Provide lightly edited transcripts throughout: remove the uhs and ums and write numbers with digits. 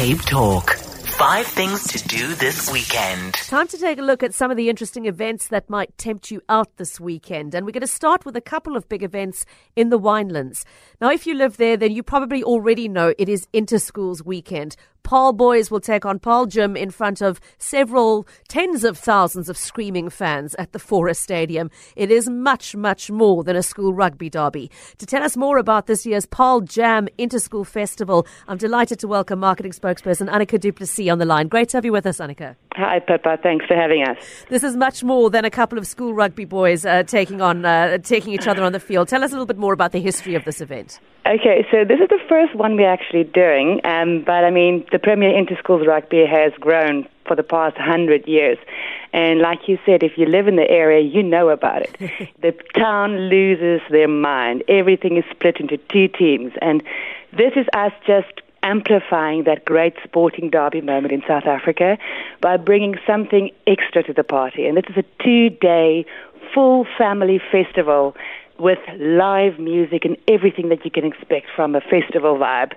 Cape Talk. 5 things to do this weekend. Time to take a look at some of the interesting events that might tempt you out this weekend. And we're going to start with a couple of big events in the Winelands. Now, if you live there, then you probably already know it is Interschools Weekend. Paarl boys will take on Paarl Gym in front of several tens of thousands of screaming fans at the Forest Stadium. It is much, much more than a school rugby derby. To tell us more about this year's Paarl Jam Interschool Festival, I'm delighted to welcome marketing spokesperson Annika du Plessis on the line. Great to have you with us, Annika. Hi, Pippa. Thanks for having us. This is much more than a couple of school rugby boys taking each other on the field. Tell us a little bit more about the history of this event. Okay, so this is the first one we're actually doing, but I mean, the Premier Interschools Rugby has grown for the past 100 years. And like you said, if you live in the area, you know about it. The town loses their mind. Everything is split into 2 teams. And this is us just amplifying that great sporting derby moment in South Africa by bringing something extra to the party. And this is a 2-day full family festival with live music and everything that you can expect from a festival vibe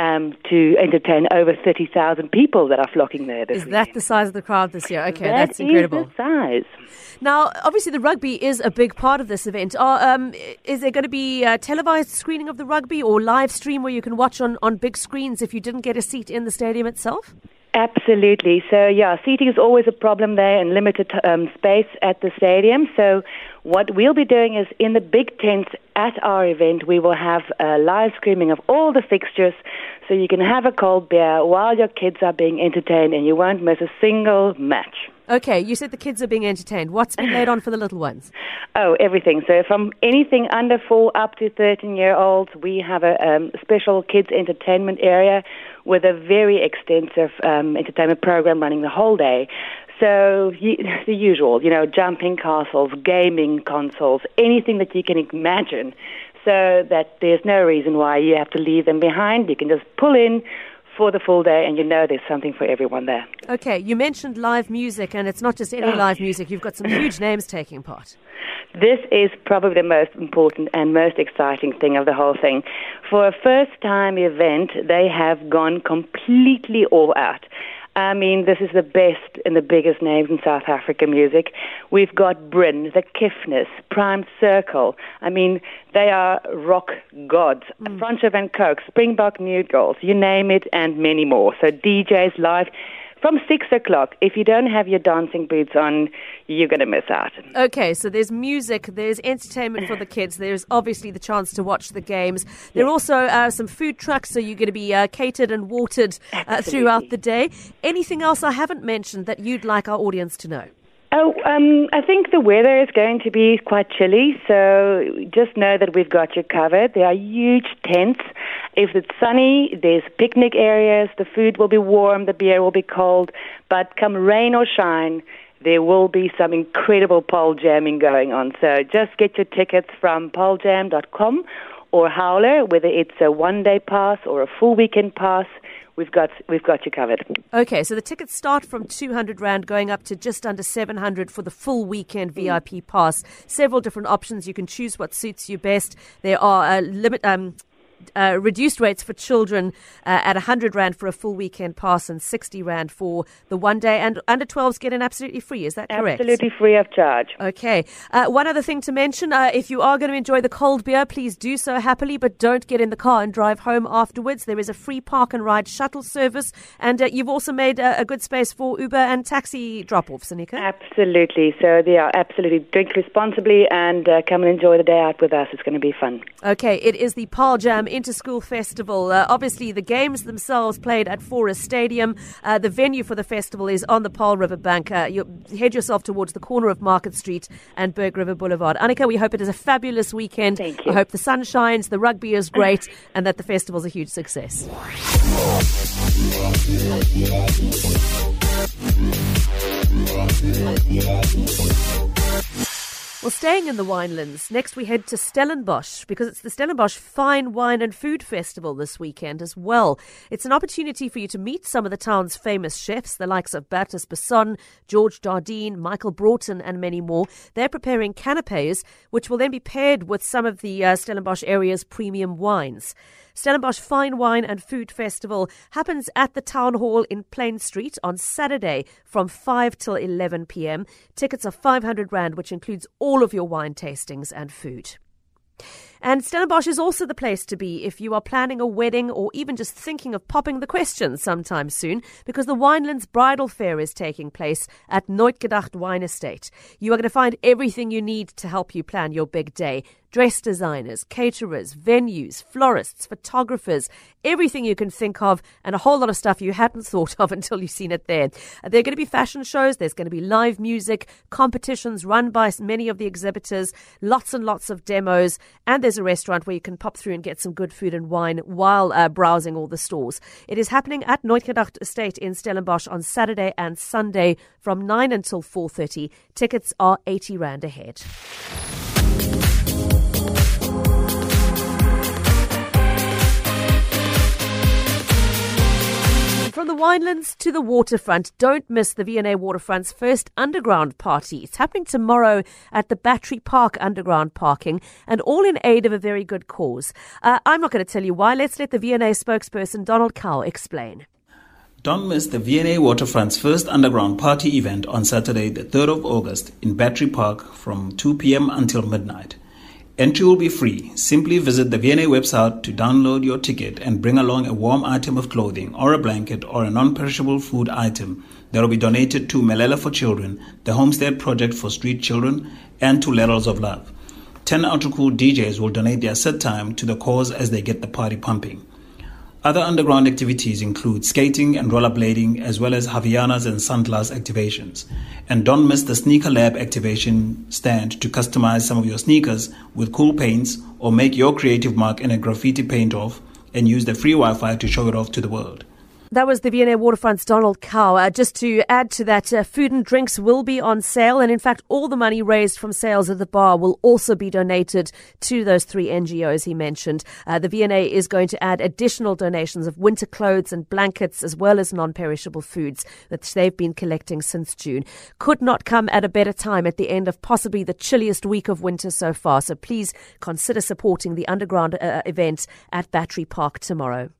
to entertain over 30,000 people that are flocking there this weekend. Is that the size of the crowd this year? Okay, that's incredible. That is the size. Now, obviously the rugby is a big part of this event. Is there going to be a televised screening of the rugby or live stream where you can watch on big screens if you didn't get a seat in the stadium itself? Absolutely. So, yeah, seating is always a problem there and limited space at the stadium. So what we'll be doing is in the big tents at our event, we will have a live streaming of all the fixtures so you can have a cold beer while your kids are being entertained and you won't miss a single match. Okay, you said the kids are being entertained. What's been laid on for the little ones? Oh, everything. So from anything under 4 up to 13-year-olds, we have a special kids entertainment area with a very extensive entertainment program running the whole day. So the usual, jumping castles, gaming consoles, anything that you can imagine, so that there's no reason why you have to leave them behind. You can just pull in for the full day, and there's something for everyone there. Okay, you mentioned live music, and it's not just any live music. You've got some huge names taking part. This is probably the most important and most exciting thing of the whole thing. For a first-time event, they have gone completely all out. I mean, this is the best and the biggest names in South African music. We've got Bryn, the Kiffness, Prime Circle. I mean, they are rock gods. Francois van Coke, Springbok New Girls, you name it, and many more. So DJs live from 6 o'clock. If you don't have your dancing boots on, you're going to miss out. Okay, so there's music, there's entertainment for the kids, there's obviously the chance to watch the games. There are also some food trucks, so you're going to be catered and watered throughout the day. Anything else I haven't mentioned that you'd like our audience to know? I think the weather is going to be quite chilly, so just know that we've got you covered. There are huge tents. If it's sunny, there's picnic areas, the food will be warm, the beer will be cold, but come rain or shine, there will be some incredible Paarl jamming going on. So just get your tickets from paarljam.com or Howler, whether it's a 1-day pass or a full weekend pass. We've got you covered. Okay, so the tickets start from 200 Rand going up to just under 700 for the full weekend VIP pass. Several different options. You can choose what suits you best. There are reduced rates for children at 100 Rand for a full weekend pass and 60 Rand for the 1 day. And under 12s get in absolutely free. Is that correct? Absolutely free of charge. Okay. One other thing to mention, if you are going to enjoy the cold beer, please do so happily, but don't get in the car and drive home afterwards. There is a free park and ride shuttle service. And you've also made a good space for Uber and taxi drop-offs, Annika? Absolutely. So they are absolutely drink responsibly and come and enjoy the day out with us. It's going to be fun. Okay. It is the Paarl Jam Interschool Festival. Obviously, the games themselves played at Forest Stadium. The venue for the festival is on the Paarl River bank. You head yourself towards the corner of Market Street and Berg River Boulevard. Annika, we hope it is a fabulous weekend. Thank you. I hope the sun shines, the rugby is great, and that the festival's a huge success. Well, staying in the Winelands, next we head to Stellenbosch because it's the Stellenbosch Fine Wine and Food Festival this weekend as well. It's an opportunity for you to meet some of the town's famous chefs, the likes of Bertus Besson, George Dardine, Michael Broughton and many more. They're preparing canapés, which will then be paired with some of the Stellenbosch area's premium wines. Stellenbosch Fine Wine and Food Festival happens at the Town Hall in Plain Street on Saturday from 5 till 11 p.m. Tickets are R500, which includes all of your wine tastings and food. And Stellenbosch is also the place to be if you are planning a wedding or even just thinking of popping the question sometime soon, because the Winelands Bridal Fair is taking place at Nooitgedacht Wine Estate. You are going to find everything you need to help you plan your big day. Dress designers, caterers, venues, florists, photographers, everything you can think of, and a whole lot of stuff you hadn't thought of until you've seen it there. There are going to be fashion shows, there's going to be live music, competitions run by many of the exhibitors, lots and lots of demos, and there's a restaurant where you can pop through and get some good food and wine while browsing all the stores. It is happening at Nooitgedacht Estate in Stellenbosch on Saturday and Sunday from 9 until 4:30. Tickets are R80 a head. From the winelands to the waterfront, don't miss the V&A Waterfront's first underground party. It's happening tomorrow at the Battery Park underground parking, and all in aid of a very good cause. I'm not going to tell you why. Let's let the V&A spokesperson Donald Cow explain. Don't miss the V&A Waterfront's first underground party event on Saturday, the 3rd of August in Battery Park from 2 p.m. until midnight. Entry will be free. Simply visit the V&A website to download your ticket and bring along a warm item of clothing or a blanket or a non-perishable food item that will be donated to Melela for Children, the Homestead Project for Street Children, and to Laterals of Love. 10 ultra-cool DJs will donate their set time to the cause as they get the party pumping. Other underground activities include skating and rollerblading, as well as Havianas and sunglass activations. And don't miss the Sneaker Lab activation stand to customize some of your sneakers with cool paints or make your creative mark in a graffiti paint-off and use the free Wi-Fi to show it off to the world. That was the V&A Waterfront's Donald Cow. Just to add to that, food and drinks will be on sale. And in fact, all the money raised from sales at the bar will also be donated to those 3 NGOs he mentioned. The V&A is going to add additional donations of winter clothes and blankets, as well as non-perishable foods that they've been collecting since June. Could not come at a better time at the end of possibly the chilliest week of winter so far. So please consider supporting the underground event at Battery Park tomorrow.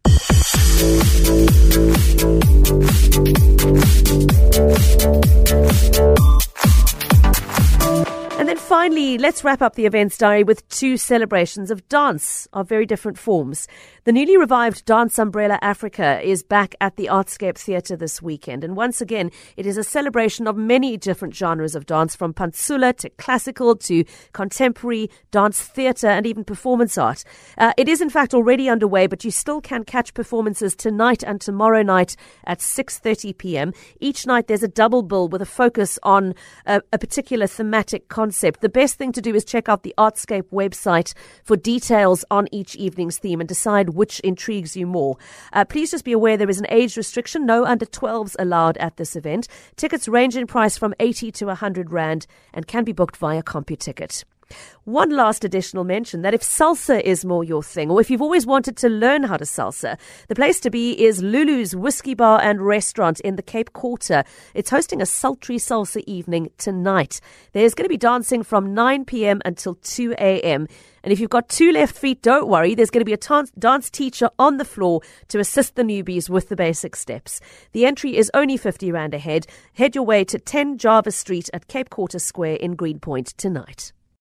And then finally, let's wrap up the events diary with 2 celebrations of dance of very different forms. The newly revived Dance Umbrella Africa is back at the Artscape Theatre this weekend. And once again, it is a celebration of many different genres of dance, from pantsula to classical to contemporary, dance theatre and even performance art. It is in fact already underway, but you still can catch performances tonight and tomorrow night at 6:30 p.m. Each night there's a double bill with a focus on a particular thematic concept. The best thing to do is check out the Artscape website for details on each evening's theme and decide which intrigues you more. Please just be aware there is an age restriction. No under 12s allowed at this event. Tickets range in price from R80 to R100 and can be booked via CompuTicket. One last additional mention that if salsa is more your thing, or if you've always wanted to learn how to salsa, the place to be is Lulu's Whiskey Bar and Restaurant in the Cape Quarter. It's hosting a sultry salsa evening tonight. There's going to be dancing from 9 p.m. until 2 a.m. And if you've got 2 left feet, don't worry. There's going to be a dance teacher on the floor to assist the newbies with the basic steps. The entry is only R50 a head. Head your way to 10 Jarvis Street at Cape Quarter Square in Greenpoint tonight.